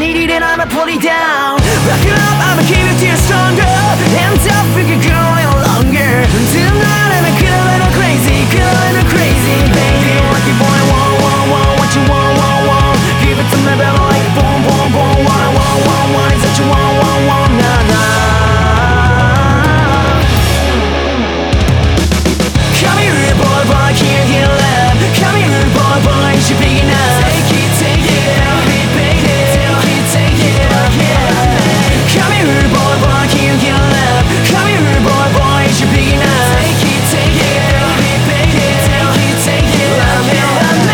need it and I'ma pull it down. Back it up, I'ma keep it till stronger. And tough, we can go a little longer. Tonight I'ma get a little crazy, get a little crazy, baby. Lucky boy, what you want, give it to me, baby, like boom, boom, boom. What I want, is that you want, nah, nah. Come here, boy, boy, can't get left. Come here, boy, boy, you should be enough. Take it, baby, baby, take it, yeah. Come here, boy, boy, can't get left. Come here, boy, boy, you should be enough. Take it, baby, baby, take it, love me.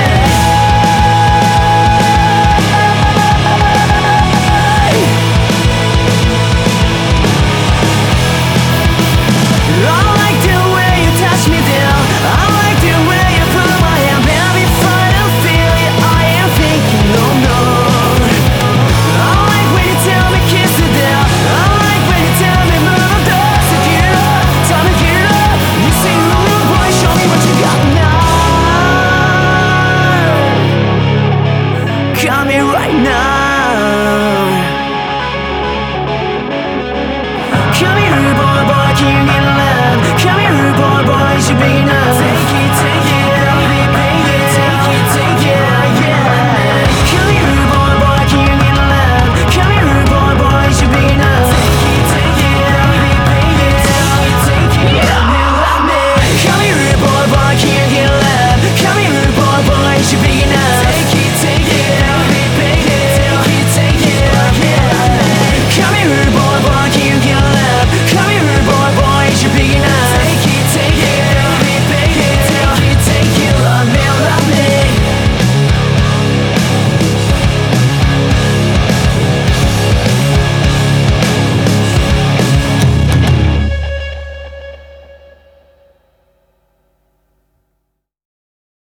I like the way you touch me down. I like the way you put my hand. Baby, fight and feel it. I am thinking, no, no. I like when you tell me kiss it down. I like when you tell me move on doors. So get up, tell me get up. You say, rude boy, show me what you got now. Come here right now. Come here, boy, boy, can't get love. Come here, boy, boy, you should be enough. Take it, baby, baby, take it, yeah. Come here, boy, boy, can't get love. Come here, boy, boy, you should be enough. Take it, baby, baby, take it, yeah. Come here, boy, boy, can't get love. Come here, boy, boy, you should be enough.